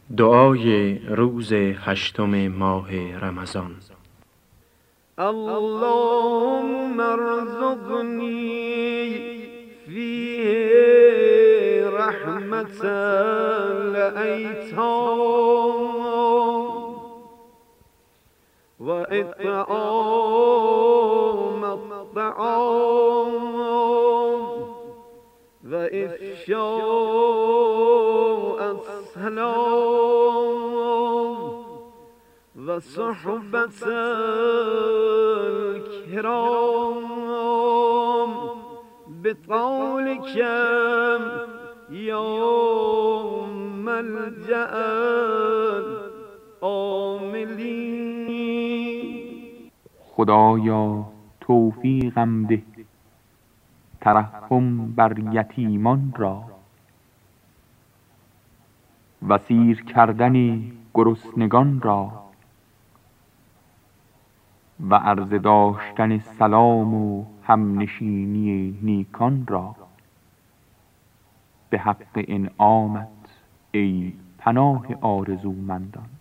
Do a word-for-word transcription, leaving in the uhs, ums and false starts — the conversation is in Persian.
دعای روز هشتم ماه رمضان. اللهم ارزقنی فیه رحمة الایتام و اطعام الطعام و افشاء السلام و صحبت الکرام بطولك یا ملجأ العاملین. خدایا توفیقم ده ترحم بر یتیمان را، وسیر کردن گرسنگان را و عرضه داشتن سلام و همنشینی نیکان را. به حق انعامت ای پناه آرزومندان.